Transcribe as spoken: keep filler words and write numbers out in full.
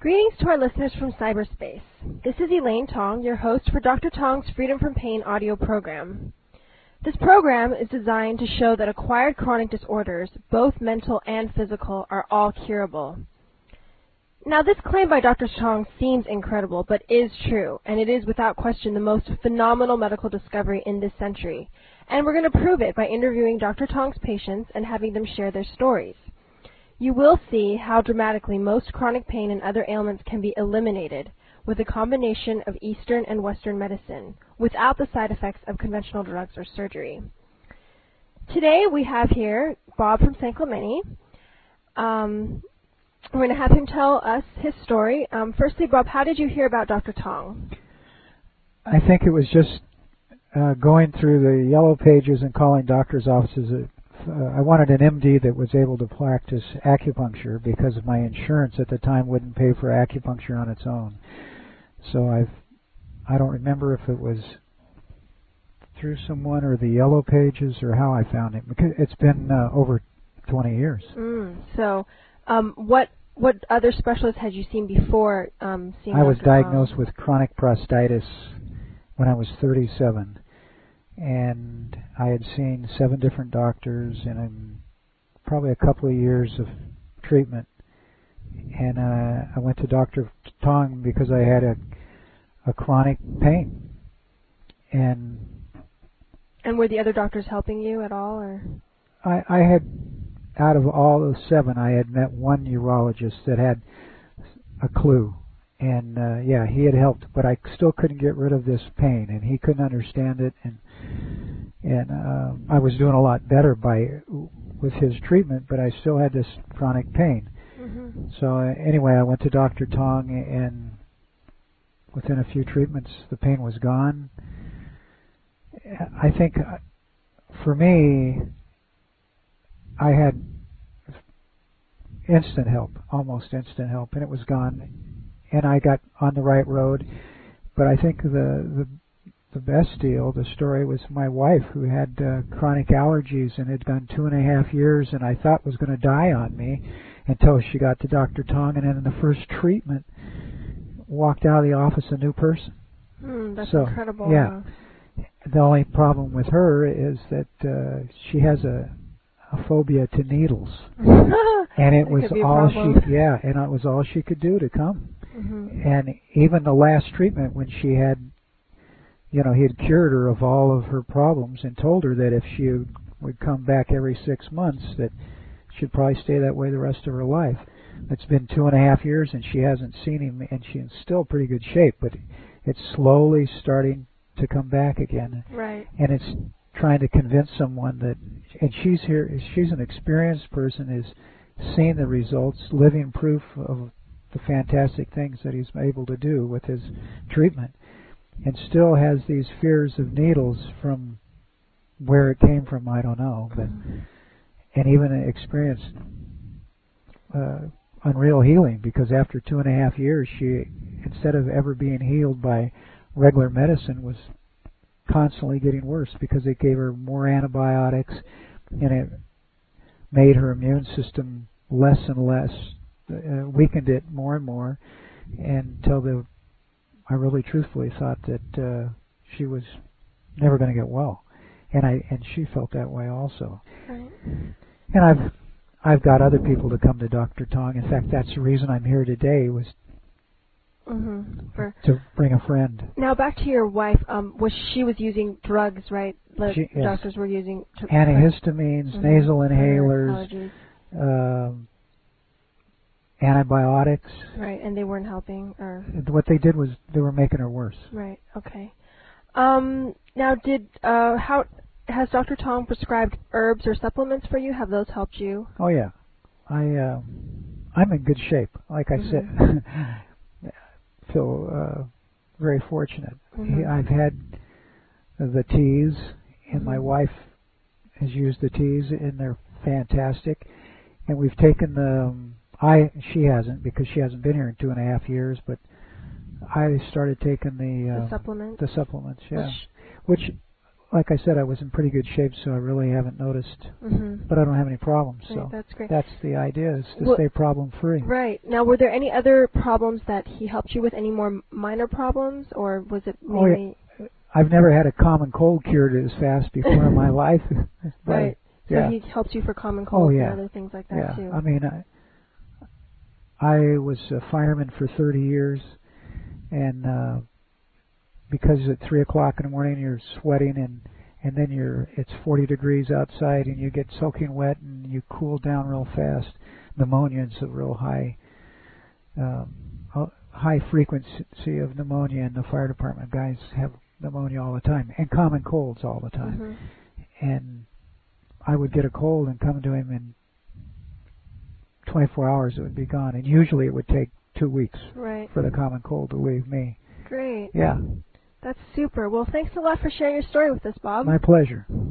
Greetings to our listeners from cyberspace. This is Elaine Tong, your host for Doctor Tong's Freedom from Pain audio program. This program is designed to show that acquired chronic disorders, both mental and physical, are all curable. Now, this claim by Doctor Tong seems incredible, but is true, and it is without question the most phenomenal medical discovery in this century. And we're going to prove it by interviewing Doctor Tong's patients and having them share their stories. You will see how dramatically most chronic pain and other ailments can be eliminated with a combination of Eastern and Western medicine without the side effects of conventional drugs or surgery. Today we have here Bob from San Clemente. Um, we're going to have him tell us his story. Um, firstly, Bob, how did you hear about Doctor Tong? I think it was just uh, going through the yellow pages and calling doctors' offices. Uh, I wanted an M D that was able to practice acupuncture because my insurance at the time wouldn't pay for acupuncture on its own. So I've, I don't remember if it was through someone or the yellow pages or how I found it. Because it's been uh, over twenty years. Mm, so um, what what other specialists had you seen before um, seeing I was Doctor diagnosed Tong? with chronic prostatitis when I was thirty-seven. And I had seen seven different doctors and um, probably a couple of years of treatment. And uh, I went to Doctor Tong because I had a, a chronic pain. And And were the other doctors helping you at all, or? I, I had, out of all the seven, I had met one urologist that had a clue. And uh, yeah, he had helped, but I still couldn't get rid of this pain, and he couldn't understand it. And and uh, I was doing a lot better by with his treatment, but I still had this chronic pain. Mm-hmm. So uh, anyway, I went to Doctor Tong, and within a few treatments, the pain was gone. I think uh, for me, I had instant help, almost instant help, and it was gone. And I got on the right road. But I think the the, the best deal, the story, was my wife, who had uh, chronic allergies and had gone two and a half years and I thought was going to die on me until she got to Doctor Tong, and then in the first treatment walked out of the office a new person. Mm, that's so, incredible. Yeah. Huh? The only problem with her is that uh, she has a, a phobia to needles. And it was all she, yeah, and it was all she could do to come. Mm-hmm. And even the last treatment, when she had, you know, he had cured her of all of her problems and told her that if she would come back every six months, that she'd probably stay that way the rest of her life. It's been two and a half years, and she hasn't seen him, and she's still in pretty good shape, but it's slowly starting to come back again. Right. And it's trying to convince someone that, and she's here, she's an experienced person, is seeing the results, living proof of the fantastic things that he's able to do with his treatment, and still has these fears of needles from where it came from, I don't know, but and even experienced uh, unreal healing, because after two and a half years, she, instead of ever being healed by regular medicine, was constantly getting worse because it gave her more antibiotics, and it made her immune system less and less, uh, weakened it more and more, until the I really truthfully thought that uh, she was never going to get well, and I and she felt that way also. Right. And I've I've got other people to come to Doctor Tong. In fact, that's the reason I'm here today, was mm-hmm. For to bring a friend. Now back to your wife. Um, was she was using drugs, right? The she, yes. doctors were using to antihistamines, mm-hmm. nasal inhalers, um, antibiotics. Right, and they weren't helping, or what they did was they were making her worse. Right. Okay. Um, now, did uh, how has Doctor Tong prescribed herbs or supplements for you? Have those helped you? Oh yeah, I uh, I'm in good shape. Like I mm-hmm. said, feel uh, very fortunate. Mm-hmm. I've had the teas, and mm-hmm. my wife has used the teas, and they're fantastic. And we've taken the um, I she hasn't, because she hasn't been here in two and a half years, but I started taking the, uh, the supplements. The supplements, yeah. Which, which like I said, I was in pretty good shape, so I really haven't noticed. Mm-hmm. But I don't have any problems, Right, so that's great. that's the idea, is to Well, stay problem-free. Right. Now, were there any other problems that he helped you with, any more minor problems, or was it mainly... Oh, yeah. I've never had a common cold cured as fast before in my life. But, right. So yeah. he helps you for common colds oh, yeah. and other things like that, yeah. too. I mean, I, I was a fireman for thirty years, and uh, because at three o'clock in the morning you're sweating, and, and then you're it's forty degrees outside, and you get soaking wet, and you cool down real fast. Pneumonia is a real high, um, high frequency of pneumonia in the fire department. Guys have pneumonia all the time, and common colds all the time. Mm-hmm. And I would get a cold and come to him in twenty-four hours it would be gone, and usually it would take two weeks right. for the common cold to leave me. Great. Yeah. That's super. Well, thanks a lot for sharing your story with us, Bob. My pleasure.